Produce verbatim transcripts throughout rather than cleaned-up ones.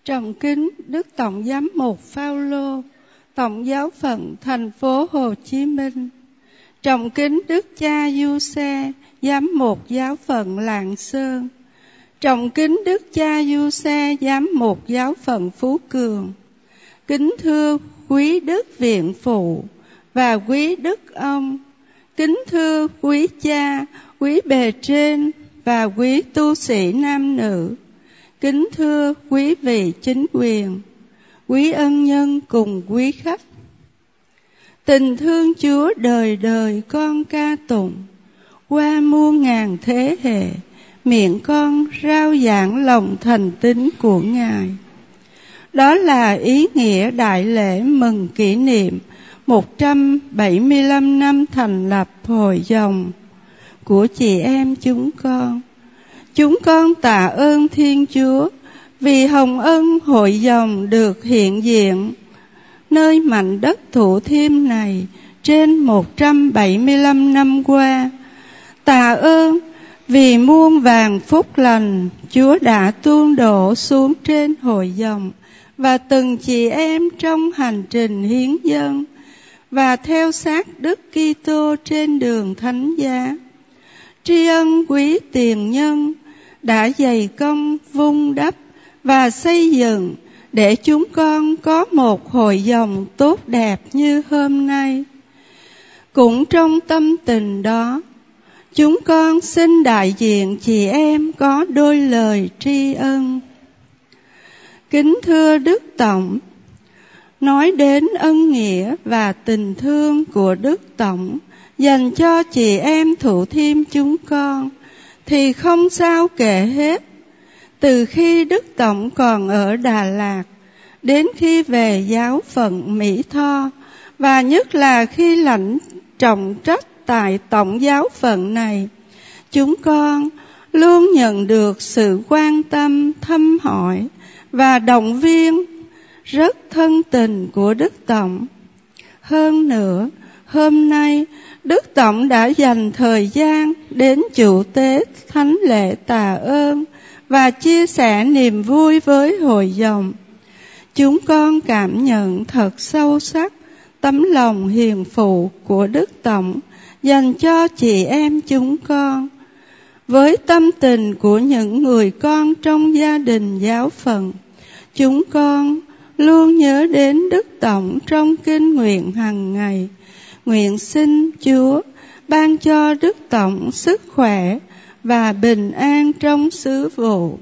Trọng kính Đức Tổng Giám mục Phao-lô, Tổng giáo phận thành phố Hồ Chí Minh. Trọng kính Đức cha Du-xe, Giám mục giáo phận Lạng Sơn. Trọng kính Đức cha Du-xe, Giám mục giáo phận Phú Cường. Kính thưa quý Đức Viện Phụ và quý Đức ông. Kính thưa quý cha, quý bề trên và quý tu sĩ nam nữ. Kính thưa quý vị chính quyền, quý ân nhân cùng quý khách. Tình thương Chúa đời đời con ca tụng, qua muôn ngàn thế hệ, miệng con rao giảng lòng thành tín của Ngài. Đó là ý nghĩa đại lễ mừng kỷ niệm một trăm bảy mươi lăm năm thành lập Hội Dòng của chị em chúng con. Chúng con tạ ơn Thiên Chúa vì hồng ân Hội Dòng được hiện diện nơi mảnh đất Thủ Thiêm này trên một trăm bảy mươi lăm năm qua. Tạ ơn vì muôn vàn phúc lành Chúa đã tuôn đổ xuống trên Hội Dòng và từng chị em trong hành trình hiến dâng và theo sát Đức Kitô trên đường thánh giá. Tri ân quý tiền nhân đã dày công vun đắp và xây dựng để chúng con có một hội dòng tốt đẹp như hôm nay. Cũng trong tâm tình đó, chúng con xin đại diện chị em có đôi lời tri ân. Kính thưa Đức Tổng, nói đến ân nghĩa và tình thương của Đức Tổng dành cho chị em Thủ Thiêm chúng con thì không sao kể hết. Từ khi Đức Tổng còn ở Đà Lạt, đến khi về giáo phận Mỹ Tho, và nhất là khi lãnh trọng trách tại tổng giáo phận này, chúng con luôn nhận được sự quan tâm, thăm hỏi và động viên rất thân tình của Đức Tổng. Hơn nữa, hôm nay Đức Tổng đã dành thời gian đến chủ tế thánh lễ tạ ơn và chia sẻ niềm vui với hội dòng. Chúng con cảm nhận thật sâu sắc tấm lòng hiền phụ của Đức Tổng dành cho chị em chúng con. Với tâm tình của những người con trong gia đình giáo phận, chúng con luôn nhớ đến Đức Tổng trong kinh nguyện hàng ngày. Nguyện xin Chúa ban cho Đức Tổng sức khỏe và bình an trong sứ vụ.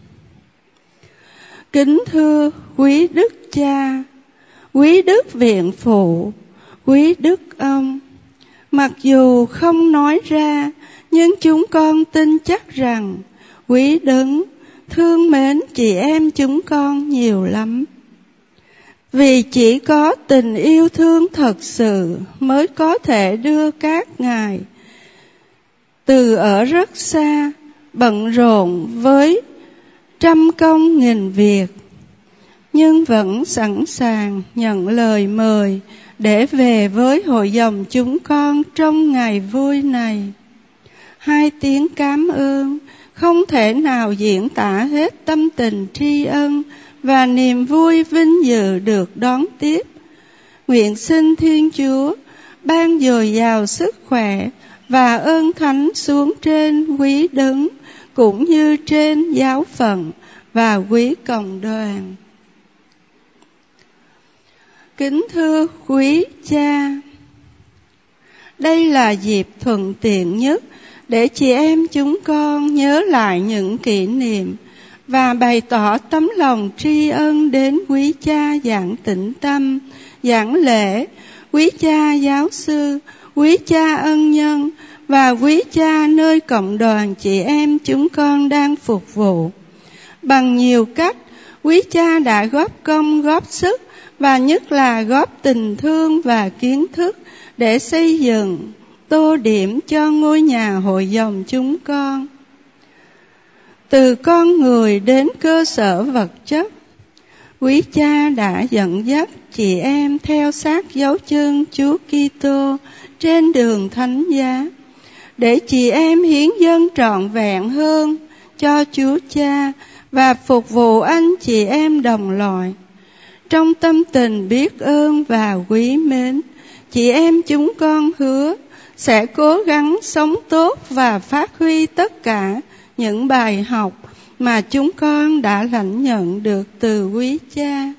Kính thưa quý Đức cha, quý Đức Viện Phụ, quý Đức ông, mặc dù không nói ra, nhưng chúng con tin chắc rằng quý Đấng thương mến chị em chúng con nhiều lắm. Vì chỉ có tình yêu thương thật sự mới có thể đưa các ngài từ ở rất xa, bận rộn với trăm công nghìn việc, nhưng vẫn sẵn sàng nhận lời mời để về với hội dòng chúng con trong ngày vui này. Hai tiếng cảm ơn không thể nào diễn tả hết tâm tình tri ân và niềm vui vinh dự được đón tiếp. Nguyện xin Thiên Chúa ban dồi dào sức khỏe và ơn thánh xuống trên quý Đấng cũng như trên giáo phận và quý cộng đoàn. Kính thưa quý cha, đây là dịp thuận tiện nhất để chị em chúng con nhớ lại những kỷ niệm và bày tỏ tấm lòng tri ân đến quý cha giảng tĩnh tâm, giảng lễ, quý cha giáo sư, quý cha ân nhân và quý cha nơi cộng đoàn chị em chúng con đang phục vụ. Bằng nhiều cách, quý cha đã góp công góp sức và nhất là góp tình thương và kiến thức để xây dựng, tô điểm cho ngôi nhà hội dòng chúng con. Từ con người đến cơ sở vật chất, quý cha đã dẫn dắt chị em theo sát dấu chân Chúa Kitô trên đường thánh giá, để chị em hiến dâng trọn vẹn hơn cho Chúa Cha và phục vụ anh chị em đồng loại. Trong tâm tình biết ơn và quý mến, chị em chúng con hứa sẽ cố gắng sống tốt và phát huy tất cả những bài học mà chúng con đã lãnh nhận được từ quý cha.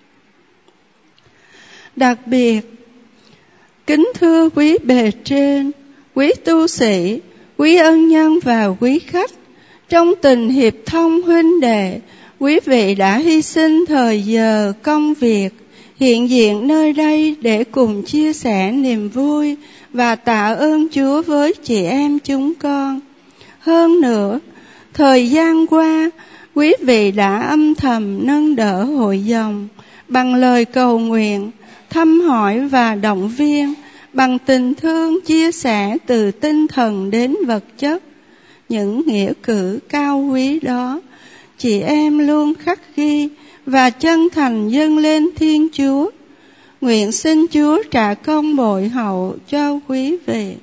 Đặc biệt, kính thưa quý bề trên, quý tu sĩ, quý ân nhân và quý khách, trong tình hiệp thông huynh đệ, quý vị đã hy sinh thời giờ công việc, hiện diện nơi đây để cùng chia sẻ niềm vui và tạ ơn Chúa với chị em chúng con. Hơn nữa, thời gian qua, quý vị đã âm thầm nâng đỡ hội dòng bằng lời cầu nguyện, thăm hỏi và động viên, bằng tình thương chia sẻ từ tinh thần đến vật chất. Những nghĩa cử cao quý đó, chị em luôn khắc ghi và chân thành dâng lên Thiên Chúa. Nguyện xin Chúa trả công bội hậu cho quý vị.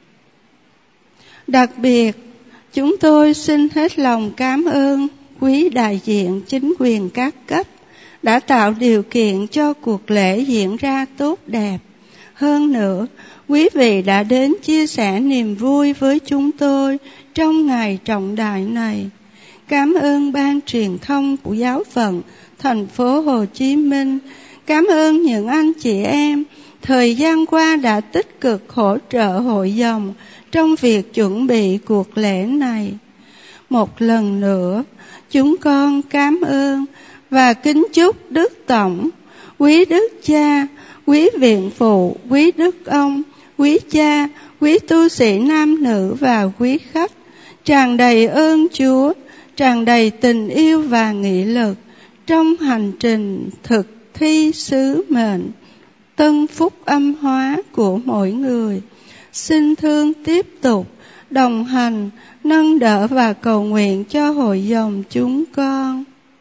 Đặc biệt, chúng tôi xin hết lòng cảm ơn quý đại diện chính quyền các cấp đã tạo điều kiện cho cuộc lễ diễn ra tốt đẹp. Hơn nữa, quý vị đã đến chia sẻ niềm vui với chúng tôi trong ngày trọng đại này. Cảm ơn Ban Truyền thông của Giáo phận thành phố Hồ Chí Minh. Cảm ơn những anh chị em thời gian qua đã tích cực hỗ trợ hội dòng trong việc chuẩn bị cuộc lễ này. Một lần nữa, chúng con cảm ơn và kính chúc Đức Tổng, quý Đức Cha, quý Viện Phụ, quý Đức Ông, quý Cha, quý tu sĩ nam nữ và quý khách tràn đầy ơn Chúa, tràn đầy tình yêu và nghị lực trong hành trình thực thi sứ mệnh tân phúc âm hóa của mỗi người. Xin thương tiếp tục đồng hành, nâng đỡ và cầu nguyện cho hội dòng chúng con.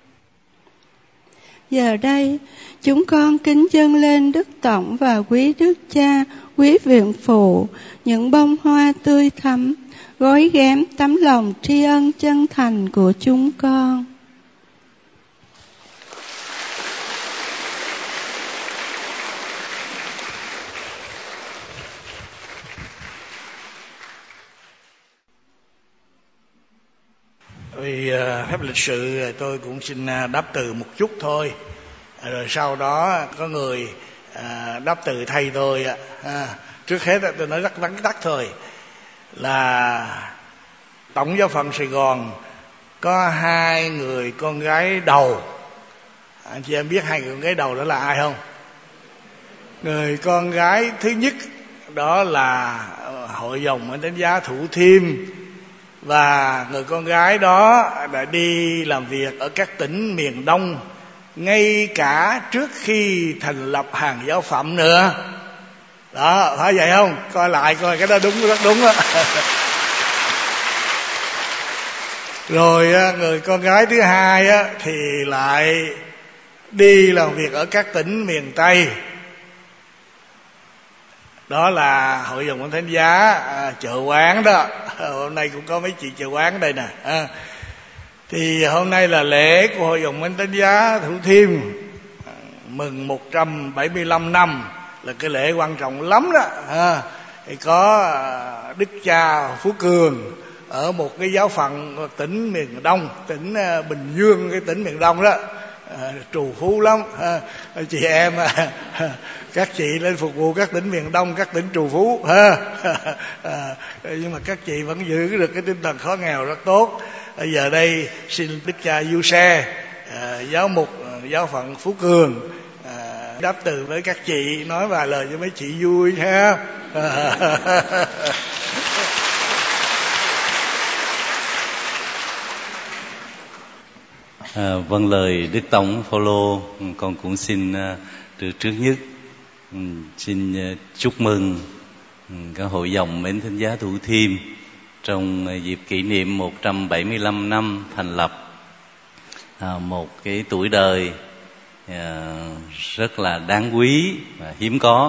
Giờ đây, chúng con kính dâng lên Đức Tổng và quý Đức Cha, quý Viện Phụ những bông hoa tươi thắm, gói ghém tấm lòng tri ân chân thành của chúng con. Vì uh, phép lịch sự tôi cũng xin uh, đáp từ một chút thôi, rồi sau đó có người uh, đáp từ thay tôi. Uh, trước hết tôi nói rất vắn tắt thôi, là Tổng giáo phận Sài Gòn có hai người con gái đầu. Anh chị em biết hai người con gái đầu đó là ai không? Người con gái thứ nhất đó là hội dòng ở đánh giá Thủ Thiêm, và người con gái đó đã đi làm việc ở các tỉnh miền Đông ngay cả trước khi thành lập hàng giáo phẩm nữa. Đó, phải vậy không? Coi lại coi cái đó đúng, rất đúng đó. Rồi người con gái thứ hai á, thì lại đi làm việc ở các tỉnh miền Tây. Đó là hội dòng Quảng Thánh Giá, à, chợ quán đó. Hôm nay cũng có mấy chị chợ quán đây nè. À, thì hôm nay là lễ của hội dòng Quảng Thánh Giá Thủ Thiêm, mừng một trăm bảy mươi lăm năm, là cái lễ quan trọng lắm đó. À, thì có Đức Cha Phú Cường ở một cái giáo phận tỉnh miền Đông, tỉnh Bình Dương, cái tỉnh miền Đông đó. À, trù phú lắm. À, chị em à, các chị lên phục vụ các tỉnh miền Đông, các tỉnh trù phú ha. À, nhưng mà các chị vẫn giữ được cái tinh thần khó nghèo rất tốt. Bây giờ đây xin Đức Cha Du Xe, à, giáo mục giáo phận Phú Cường, à, đáp từ với các chị, nói vài lời cho mấy chị vui ha. À. À, vâng lời Đức Tổng Phaolô, con cũng xin uh, từ trước nhất um, xin uh, chúc mừng um, các hội dòng Mến Thánh Giá Thủ Thiêm trong uh, dịp kỷ niệm một trăm bảy mươi lăm năm thành lập, uh, một cái tuổi đời uh, rất là đáng quý và hiếm có.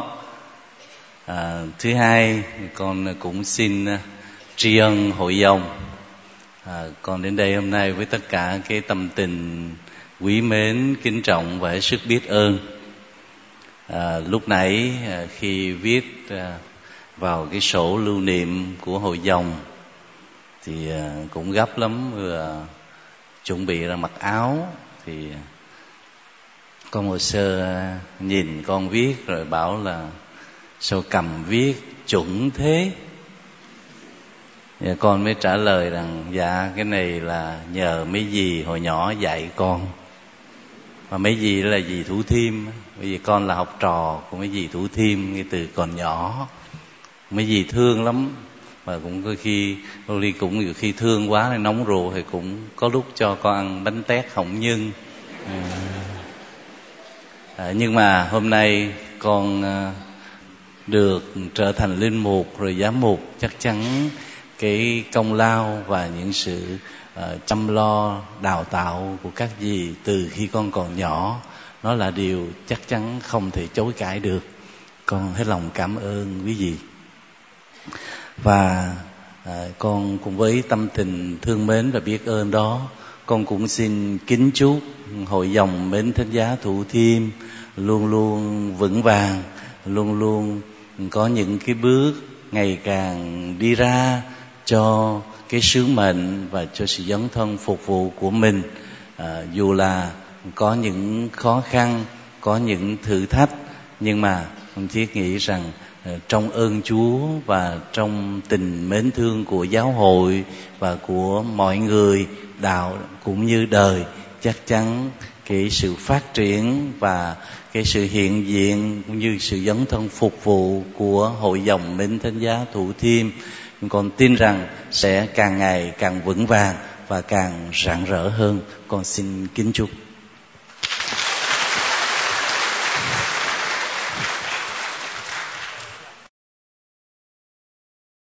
Uh, thứ hai, con cũng xin uh, tri ân hội dòng À, con đến đây hôm nay với tất cả cái tâm tình quý mến, kính trọng và hết sức biết ơn. À, lúc nãy à, khi viết à, vào cái sổ lưu niệm của hội dòng thì à, cũng gấp lắm, vừa chuẩn bị ra mặc áo thì con hồ sơ nhìn con viết rồi bảo là sao cầm viết chuẩn thế. Và con mới trả lời rằng dạ cái này là nhờ mấy dì hồi nhỏ dạy con. Mà mấy dì là dì Thủ Thiêm, bởi vì con là học trò của mấy dì Thủ Thiêm ngay từ còn nhỏ. Mấy dì thương lắm, mà cũng có khi đôi khi cũng nhiều khi thương quá nên nóng ruột thì cũng có lúc cho con ăn bánh tét hồng nhân. À, nhưng mà hôm nay con được trở thành linh mục rồi giám mục, chắc chắn cái công lao và những sự uh, chăm lo đào tạo của các dì từ khi con còn nhỏ, nó là điều chắc chắn không thể chối cãi được. Con hết lòng cảm ơn quý vị. Và uh, con cùng với tâm tình thương mến và biết ơn đó, con cũng xin kính chúc hội dòng Mến Thánh Giá Thủ Thiêm luôn luôn vững vàng, luôn luôn có những cái bước ngày càng đi ra cho cái sứ mệnh và cho sự dấn thân phục vụ của mình. À, dù là có những khó khăn, có những thử thách, nhưng mà con thiết nghĩ rằng à, trong ơn Chúa và trong tình mến thương của giáo hội và của mọi người đạo cũng như đời, chắc chắn cái sự phát triển và cái sự hiện diện cũng như sự dấn thân phục vụ của hội dòng Mến Thánh Giá Thủ Thiêm, con tin rằng sẽ càng ngày càng vững vàng và càng rạng rỡ hơn. Con xin kính chúc.